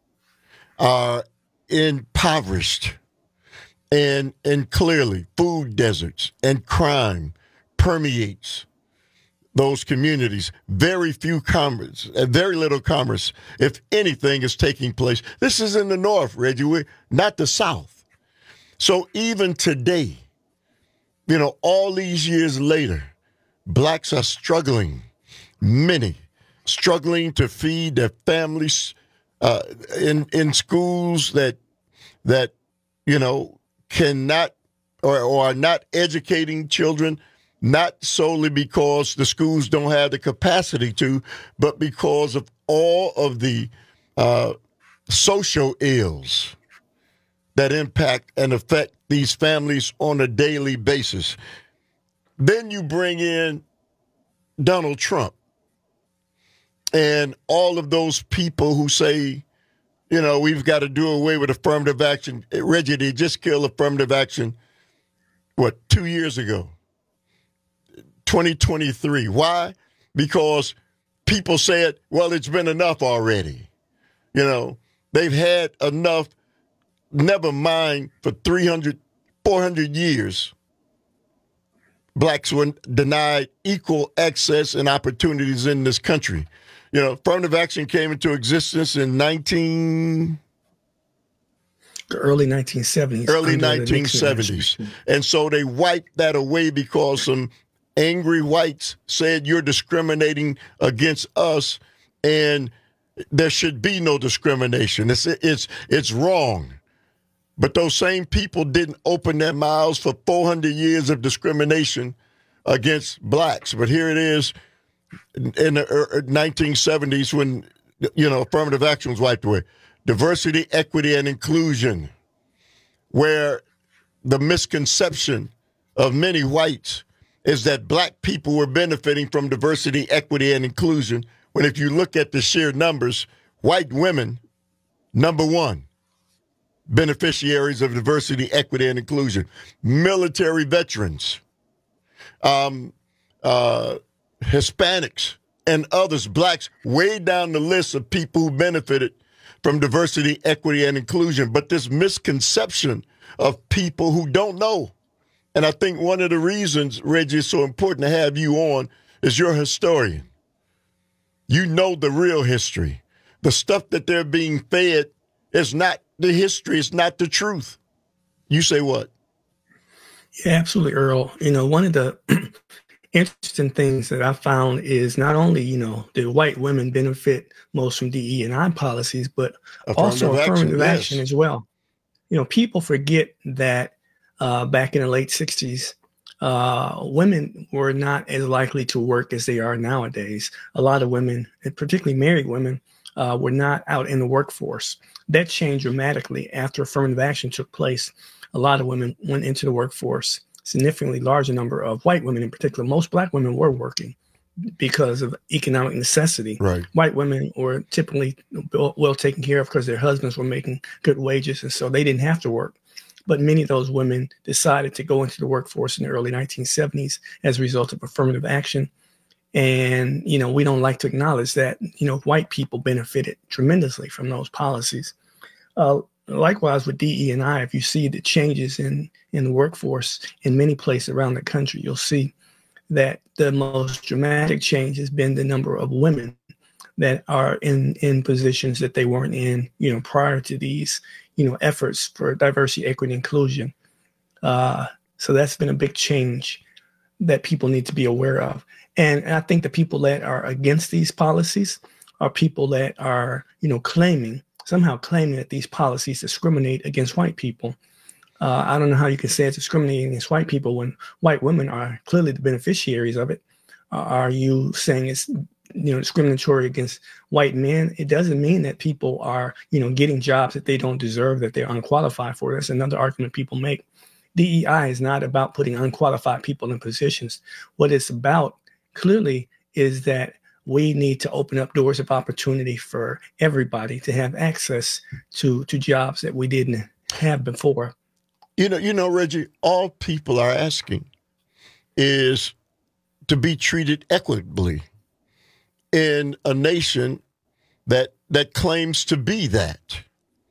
are impoverished and, and clearly food deserts and crime permeates those communities. Very few commerce, uh, very little commerce, if anything, is taking place. This is in the North, Reggie, we're not the South. So even today, you know, all these years later, blacks are struggling, many struggling to feed their families uh, in in schools that that you know cannot or, or are not educating children. Not solely because the schools don't have the capacity to, but because of all of the uh, social ills that impact and affect these families on a daily basis. Then you bring in Donald Trump and all of those people who say, you know, we've got to do away with affirmative action. Reggie, they just killed affirmative action, what, two years ago? twenty twenty-three. Why? Because people said, well, it's been enough already. You know, they've had enough, never mind for three hundred, four hundred years. Blacks were denied equal access and opportunities in this country. You know, affirmative action came into existence in nineteen... The early nineteen seventies. Early nineteen seventies. And so they wiped that away because some angry whites said you're discriminating against us and there should be no discrimination. It's, it's, it's wrong. But those same people didn't open their mouths for four hundred years of discrimination against blacks. But here it is in the nineteen seventies when, you know, affirmative action was wiped away. Diversity, equity, and inclusion, where the misconception of many whites is that black people were benefiting from diversity, equity, and inclusion, when if you look at the sheer numbers, white women, number one, beneficiaries of diversity, equity, and inclusion. Military veterans, Um, uh, Hispanics and others, blacks, way down the list of people who benefited from diversity, equity, and inclusion. But this misconception of people who don't know. And I think one of the reasons, Reggie, it's so important to have you on is you're a historian. You know the real history. The stuff that they're being fed is not the history. It's not the truth. You say what? Yeah, absolutely, Earl. You know, one of the interesting things that I found is not only, you know, do white women benefit most from D E and I policies, but also affirmative action, action yes. as well. You know, people forget that uh, back in the late sixties, uh, women were not as likely to work as they are nowadays. A lot of women, and particularly married women, uh, were not out in the workforce. That changed dramatically after affirmative action took place. A lot of women went into the workforce. Significantly larger number of white women in particular. Most black women were working because of economic necessity. Right. White women were typically well, well taken care of because their husbands were making good wages, and so they didn't have to work. But many of those women decided to go into the workforce in the early nineteen seventies as a result of affirmative action. And, you know, we don't like to acknowledge that, you know, white people benefited tremendously from those policies. Uh, Likewise with D E and I, if you see the changes in, in the workforce in many places around the country, you'll see that the most dramatic change has been the number of women that are in, in positions that they weren't in, you know, prior to these, you know, efforts for diversity, equity, inclusion. Uh, so that's been a big change that people need to be aware of. And I think the people that are against these policies are people that are, you know, claiming somehow claiming that these policies discriminate against white people. Uh, I don't know how you can say it's discriminating against white people when white women are clearly the beneficiaries of it. Uh, are you saying it's, you know, discriminatory against white men? It doesn't mean that people are, you know, getting jobs that they don't deserve, that they're unqualified for. That's another argument people make. D E I is not about putting unqualified people in positions. What it's about clearly is that we need to open up doors of opportunity for everybody to have access to, to jobs that we didn't have before. You know, you know, Reggie, all people are asking is to be treated equitably in a nation that that claims to be that.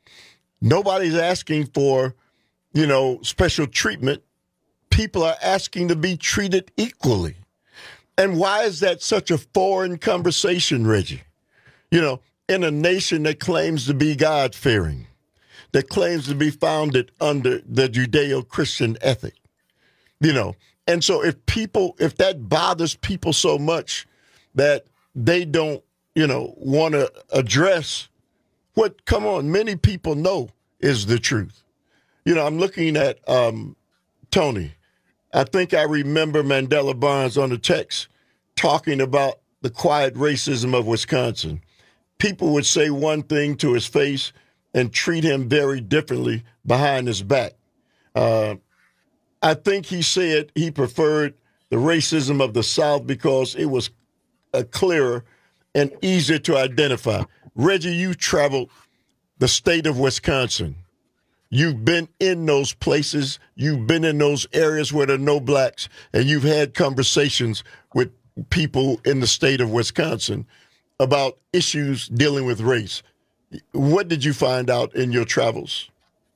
Nobody's asking for, you know, special treatment. People are asking to be treated equally. And why is that such a foreign conversation, Reggie? You know, in a nation that claims to be God-fearing, that claims to be founded under the Judeo-Christian ethic, you know. And so if people, if that bothers people so much that they don't, you know, want to address what, come on, many people know is the truth. You know, I'm looking at um, Tony. I think I remember Mandela Barnes on the text talking about the quiet racism of Wisconsin. People would say one thing to his face and treat him very differently behind his back. Uh, I think he said he preferred the racism of the South because it was uh, clearer and easier to identify. Reggie, you traveled the state of Wisconsin. You've been in those places. You've been in those areas where there are no blacks, and you've had conversations with people in the state of Wisconsin about issues dealing with race. What did you find out in your travels?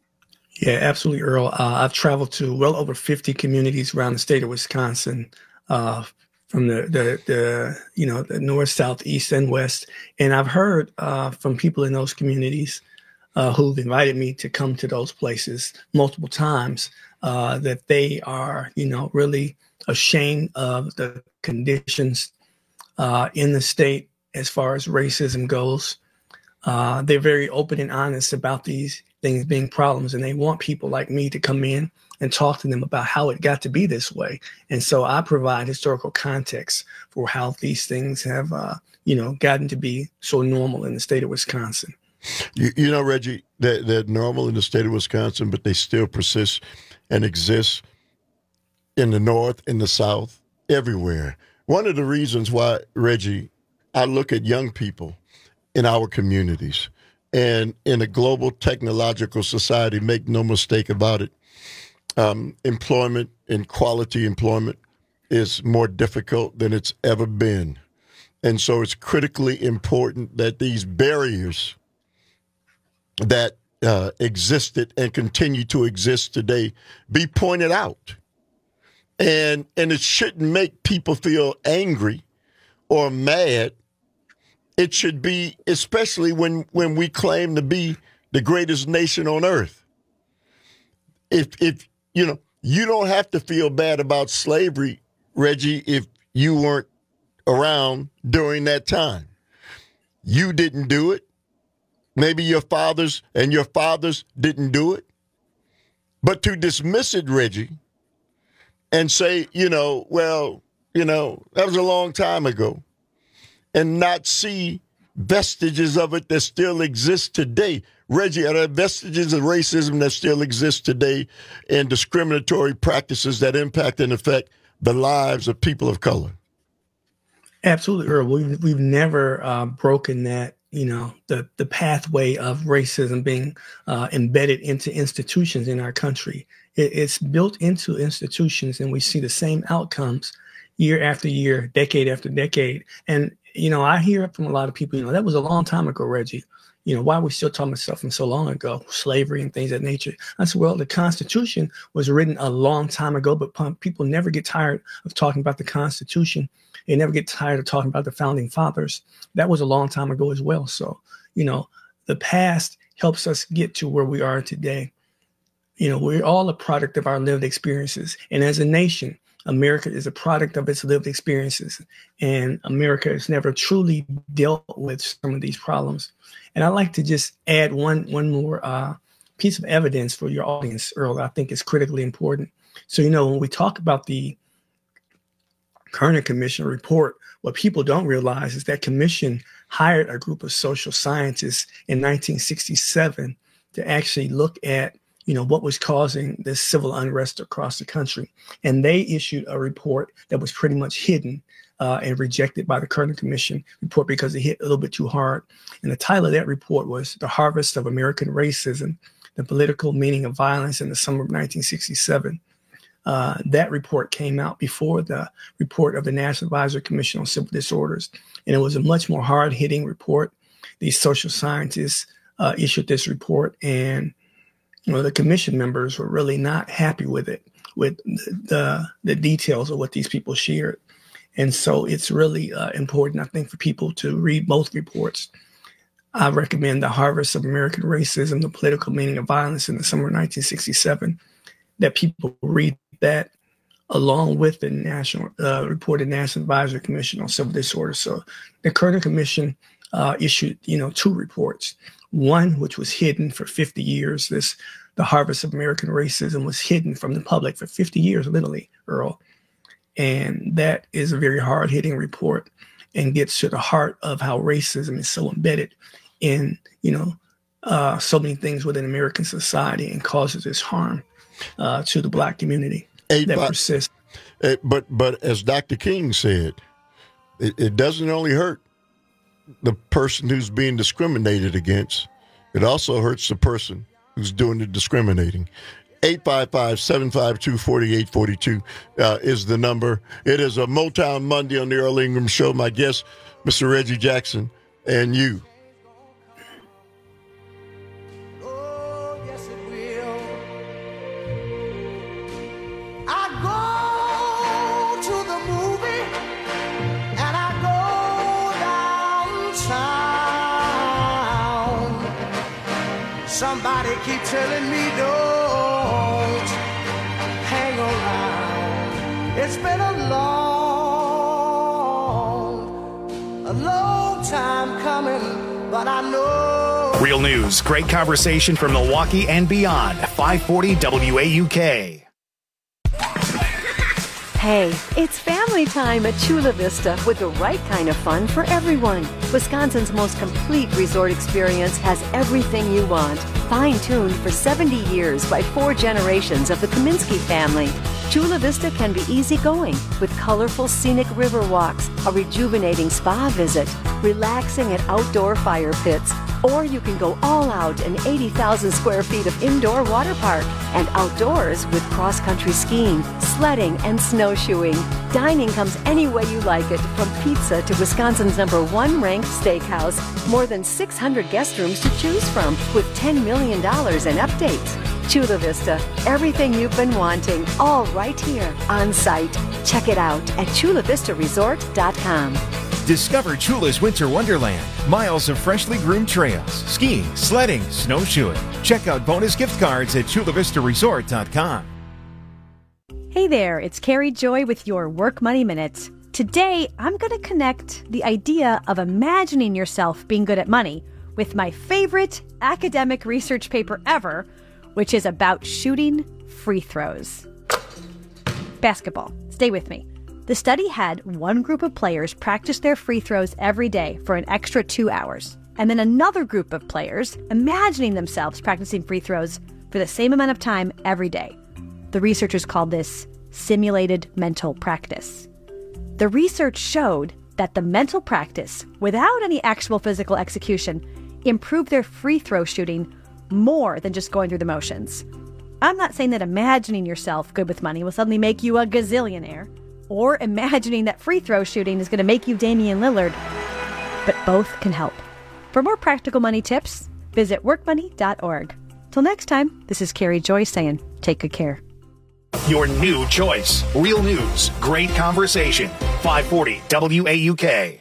Yeah, absolutely, Earl. Uh, I've traveled to well over fifty communities around the state of Wisconsin, uh, from the, the, the, you know, the north, south, east, and west. And I've heard uh, from people in those communities Uh, who've invited me to come to those places multiple times, uh, that they are, you know, really ashamed of the conditions uh, in the state as far as racism goes. Uh, they're very open and honest about these things being problems, and they want people like me to come in and talk to them about how it got to be this way. And so I provide historical context for how these things have, uh, you know, gotten to be so normal in the state of Wisconsin. You, you know, Reggie, they're, they're normal in the state of Wisconsin, but they still persist and exist in the North, in the South, everywhere. One of the reasons why, Reggie, I look at young people in our communities and in a global technological society, make no mistake about it, um, employment and quality employment is more difficult than it's ever been. And so it's critically important that these barriers that uh, existed and continue to exist today be pointed out. And and it shouldn't make people feel angry or mad. It should be, especially when, when we claim to be the greatest nation on earth. If, if you know, you don't have to feel bad about slavery, Reggie, if you weren't around during that time. You didn't do it. Maybe your fathers and your fathers didn't do it. But to dismiss it, Reggie, and say, you know, well, you know, that was a long time ago, and not see vestiges of it that still exist today. Reggie, are there vestiges of racism that still exist today and discriminatory practices that impact and affect the lives of people of color? Absolutely, Earl. We've, we've never uh, broken that, you know, the, the pathway of racism being uh, embedded into institutions in our country. It, it's built into institutions, and we see the same outcomes year after year, decade after decade. And, you know, I hear from a lot of people, you know, that was a long time ago, Reggie. You know, why are we still talking about stuff from so long ago, slavery and things of that nature? I said, well, the Constitution was written a long time ago, but people never get tired of talking about the Constitution. They never get tired of talking about the founding fathers. That was a long time ago as well. So, you know, the past helps us get to where we are today. You know, we're all a product of our lived experiences. And as a nation, America is a product of its lived experiences. And America has never truly dealt with some of these problems. And I'd like to just add one, one more uh, piece of evidence for your audience, Earl, I think is critically important. So, you know, when we talk about the Kerner Commission report, what people don't realize is that commission hired a group of social scientists in nineteen sixty-seven to actually look at, you know, what was causing this civil unrest across the country. And they issued a report that was pretty much hidden uh, and rejected by the Kerner Commission report because it hit a little bit too hard. And the title of that report was The Harvest of American Racism, the Political Meaning of Violence in the Summer of nineteen sixty-seven. Uh, that report came out before the report of the National Advisory Commission on Civil Disorders. And it was a much more hard-hitting report. These social scientists uh, issued this report, and you know, the commission members were really not happy with it, with the, the, the details of what these people shared. And so it's really uh, important, I think, for people to read both reports. I recommend The Harvest of American Racism, the Political Meaning of Violence in the Summer of nineteen sixty-seven, that people read that along with the national uh, reported National Advisory Commission on Civil Disorders. So the Kerner Commission uh, issued, you know, two reports. One, which was hidden for fifty years. This, The Harvest of American Racism, was hidden from the public for fifty years, literally, Earl. And that is a very hard-hitting report and gets to the heart of how racism is so embedded in, you know, uh, so many things within American society and causes this harm uh, to the Black community hey, that but, persists. Uh, but, but as Doctor King said, it, it doesn't only hurt the person who's being discriminated against, it also hurts the person who's doing the discriminating. eight five five, seven five two, four eight four two uh, is the number. It is a Motown Monday on the Earl Ingram Show. My guest, Mister Reggie Jackson, and you. Oh, yes it will. I go to the movie and I go downtown. Somebody keep telling me don't hang around. It's been a long, a long time coming, but I know. Real news, great conversation from Milwaukee and beyond. five forty W A U K. Hey, it's family time at Chula Vista with the right kind of fun for everyone. Wisconsin's most complete resort experience has everything you want. Fine-tuned for seventy years by four generations of the Kaminsky family. Chula Vista can be easygoing with colorful scenic river walks, a rejuvenating spa visit, relaxing at outdoor fire pits, or you can go all out in eighty thousand square feet of indoor water park and outdoors with cross-country skiing, sledding, and snowshoeing. Dining comes any way you like it, from pizza to Wisconsin's number one ranked steakhouse. More than six hundred guest rooms to choose from with ten million dollars in updates. Chula Vista, everything you've been wanting, all right here on site. Check it out at chula vista resort dot com. Discover Chula's Winter Wonderland. Miles of freshly groomed trails, skiing, sledding, snowshoeing. Check out bonus gift cards at chula vista resort dot com. Hey there, it's Carrie Joy with your Work Money Minutes. Today, I'm going to connect the idea of imagining yourself being good at money with my favorite academic research paper ever, which is about shooting free throws. Basketball. Stay with me. The study had one group of players practice their free throws every day for an extra two hours, and then another group of players imagining themselves practicing free throws for the same amount of time every day. The researchers called this simulated mental practice. The research showed that the mental practice, without any actual physical execution, improved their free throw shooting more than just going through the motions. I'm not saying that imagining yourself good with money will suddenly make you a gazillionaire, or imagining that free throw shooting is going to make you Damian Lillard, but both can help. For more practical money tips, visit work money dot org. Till next time, this is Carrie Joy saying, take good care. Your new choice. Real news, great conversation. five forty W A U K.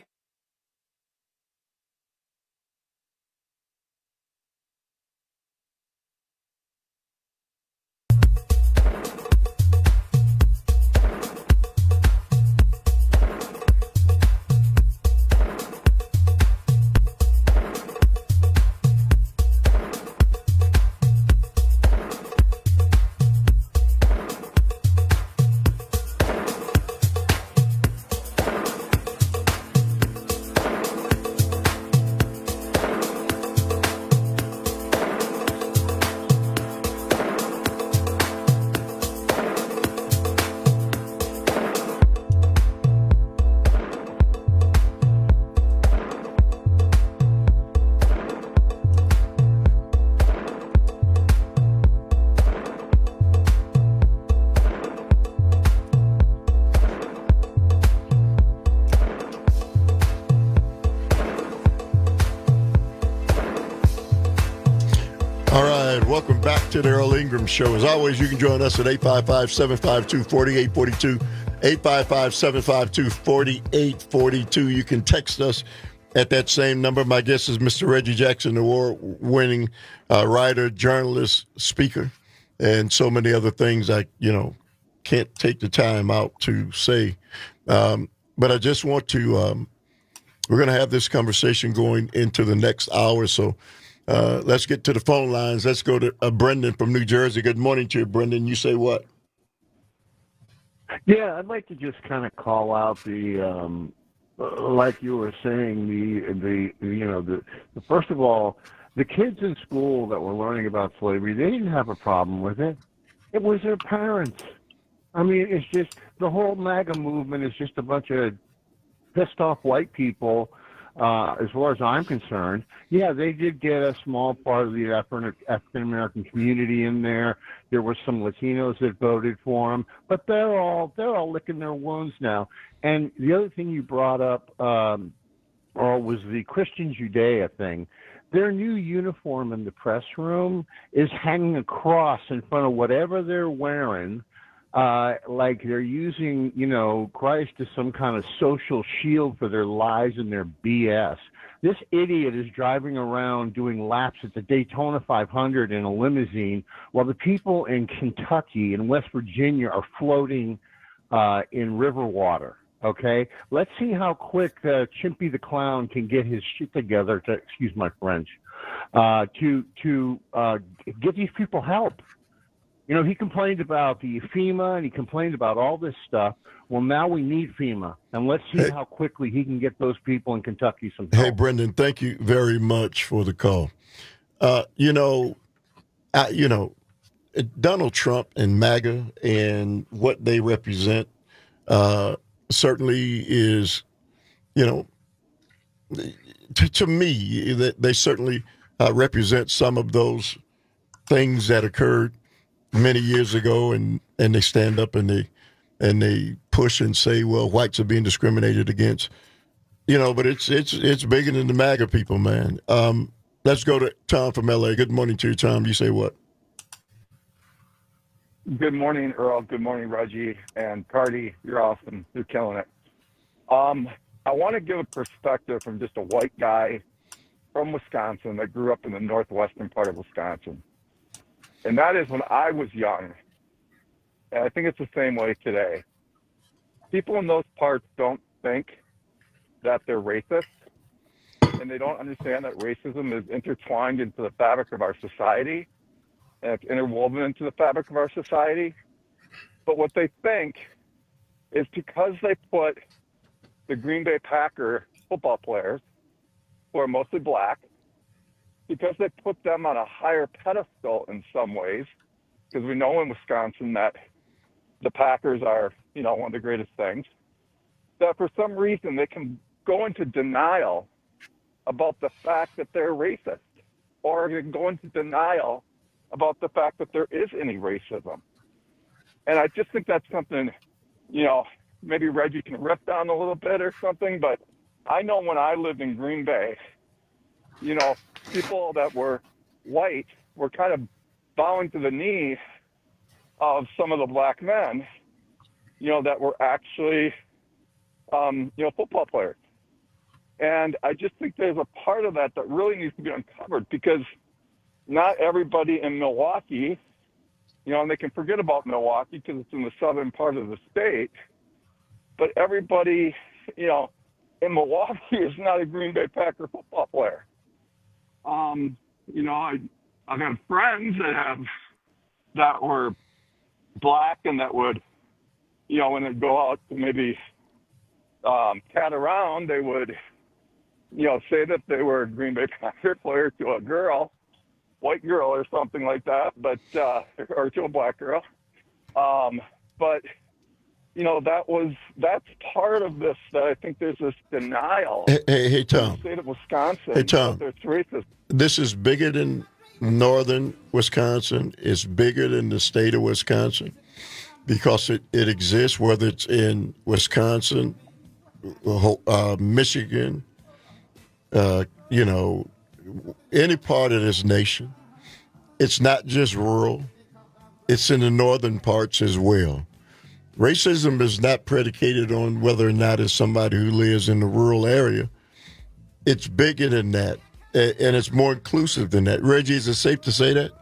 Welcome back to the Earl Ingram Show. As always, you can join us at eight five five, seven five two, four eight four two, eight five five, seven five two, four eight four two. You can text us at that same number. My guest is Mister Reggie Jackson, award-winning uh, writer, journalist, speaker, and so many other things I, you know, can't take the time out to say. Um, but I just want to, um, we're going to have this conversation going into the next hour, so Uh, let's get to the phone lines. Let's go to uh, Brendan from New Jersey. Good morning to you, Brendan. You say what? Yeah, I'd like to just kind of call out the, um, like you were saying, the, the you know, the, the first of all, the kids in school that were learning about slavery, they didn't have a problem with it. It was their parents. I mean, it's just, the whole MAGA movement is just a bunch of pissed off white people. Uh, as far as I'm concerned, yeah, they did get a small part of the African-American community in there. There were some Latinos that voted for them, but they're all they're all licking their wounds now. And the other thing you brought up, um, Earl, was the Christian Judea thing. Their new uniform in the press room is hanging across in front of whatever they're wearing. Uh, like they're using, you know, Christ as some kind of social shield for their lies and their B S. This idiot is driving around doing laps at the Daytona five hundred in a limousine while the people in Kentucky and West Virginia are floating uh, in river water. Okay? Let's see how quick uh, Chimpy the Clown can get his shit together, to, excuse my French, uh, to, to uh, get these people help. You know, he complained about the FEMA and he complained about all this stuff. Well, now we need FEMA, and let's see hey, how quickly he can get those people in Kentucky some help. Hey, Brendan, thank you very much for the call. Uh, you know, I, you know, Donald Trump and MAGA and what they represent uh, certainly is, you know, to, to me, that they certainly uh, represent some of those things that occurred many years ago, and, and they stand up and they and they push and say, well, whites are being discriminated against, you know. But it's it's it's bigger than the MAGA people, man. Um, let's go to Tom from L A. Good morning to you, Tom. You say what? Good morning, Earl. Good morning, Reggie and Cardi. You're awesome. You're killing it. Um, I want to give a perspective from just a white guy from Wisconsin that grew up in the northwestern part of Wisconsin. And that is when I was young, and I think it's the same way today, people in those parts don't think that they're racist, and they don't understand that racism is intertwined into the fabric of our society, and it's interwoven into the fabric of our society. But what they think is because they put the Green Bay Packer football players, who are mostly black, because they put them on a higher pedestal in some ways, because we know in Wisconsin that the Packers are, you know, one of the greatest things, that for some reason they can go into denial about the fact that they're racist, or they can go into denial about the fact that there is any racism. And I just think that's something, you know, maybe Reggie can rip down a little bit or something, but I know when I lived in Green Bay, you know, people that were white were kind of bowing to the knee of some of the black men, you know, that were actually, um, you know, football players. And I just think there's a part of that that really needs to be uncovered, because not everybody in Milwaukee, you know, and they can forget about Milwaukee because it's in the southern part of the state, but everybody, you know, in Milwaukee is not a Green Bay Packer football player. Um, you know, I, I've had friends that have, that were black and that would, you know, when they go out to maybe um, cat around, they would, you know, say that they were a Green Bay Packer player to a girl, white girl or something like that, but, uh, or to a black girl. Um, but, you know, that was, that's part of this, that I think there's this denial. Hey, hey, hey Tom. In the state of Wisconsin. Hey, Tom. That there's racism. This is bigger than northern Wisconsin. It's bigger than the state of Wisconsin, because it, it exists, whether it's in Wisconsin, uh, Michigan, uh, you know, any part of this nation. It's not just rural. It's in the northern parts as well. Racism is not predicated on whether or not it's somebody who lives in the rural area. It's bigger than that, and it's more inclusive than that. Reggie, is it safe to say that?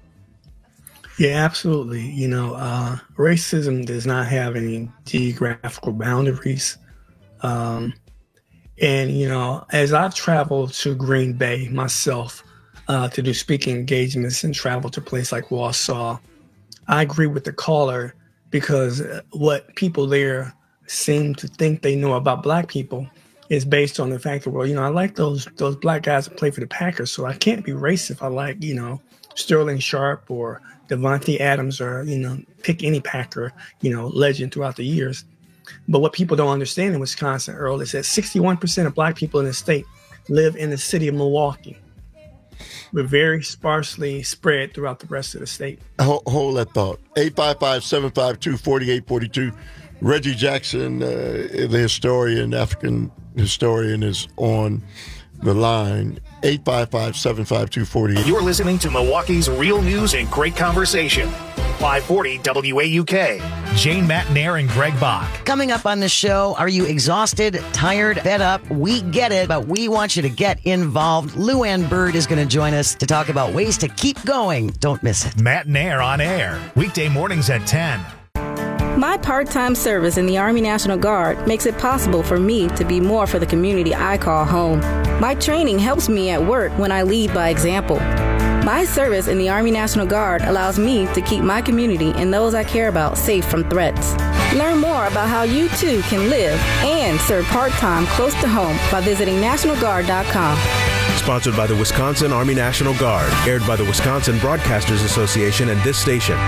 Yeah, absolutely. You know, uh, racism does not have any geographical boundaries. Um, and, you know, as I've traveled to Green Bay myself uh, to do speaking engagements and travel to places like Wausau, I agree with the caller, because what people there seem to think they know about black people is based on the fact that, well, you know, I like those those black guys that play for the Packers, so I can't be racist if I like, you know, Sterling Sharp or Devontae Adams, or, you know, pick any Packer, you know, legend throughout the years. But what people don't understand in Wisconsin, Earl, is that sixty-one percent of black people in the state live in the city of Milwaukee. We're very sparsely spread throughout the rest of the state. Hold, hold that thought. eight five five, seven five two, four eight four two. Reggie Jackson, uh, the historian, African historian, is on the line. eight five five, seven five two, four eight. You're listening to Milwaukee's Real News and Great Conversation. five forty W A U K. Jane Matnair and Greg Bach. Coming up on the show, are you exhausted, tired, fed up? We get it, but we want you to get involved. Lou Ann Bird is going to join us to talk about ways to keep going. Don't miss it. Matnair on air. Weekday mornings at ten. My part-time service in the Army National Guard makes it possible for me to be more for the community I call home. My training helps me at work when I lead by example. My service in the Army National Guard allows me to keep my community and those I care about safe from threats. Learn more about how you too can live and serve part-time close to home by visiting national guard dot com. Sponsored by the Wisconsin Army National Guard. Aired by the Wisconsin Broadcasters Association and this station.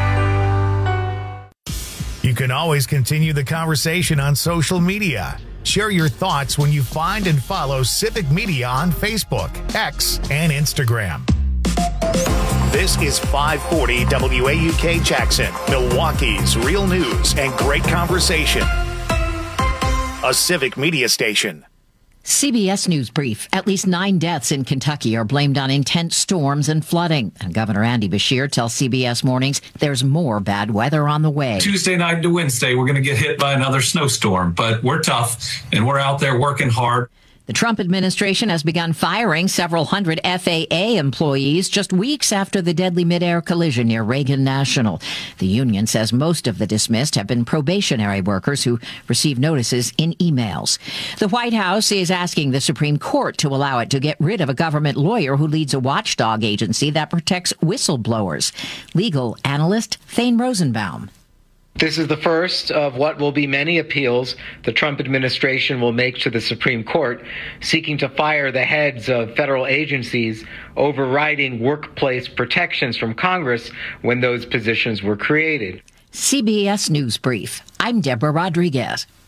You can always continue the conversation on social media. Share your thoughts when you find and follow Civic Media on Facebook, X, and Instagram. This is five forty W A U K Jackson, Milwaukee's real news and great conversation. A Civic Media station. C B S News Brief. At least nine deaths in Kentucky are blamed on intense storms and flooding. And Governor Andy Beshear tells C B S Mornings there's more bad weather on the way. Tuesday night to Wednesday, we're going to get hit by another snowstorm, but we're tough and we're out there working hard. The Trump administration has begun firing several hundred F A A employees just weeks after the deadly midair collision near Reagan National. The union says most of the dismissed have been probationary workers who received notices in emails. The White House is asking the Supreme Court to allow it to get rid of a government lawyer who leads a watchdog agency that protects whistleblowers. Legal analyst Thane Rosenbaum. This is the first of what will be many appeals the Trump administration will make to the Supreme Court, seeking to fire the heads of federal agencies, overriding workplace protections from Congress when those positions were created. C B S News Brief. I'm Deborah Rodriguez.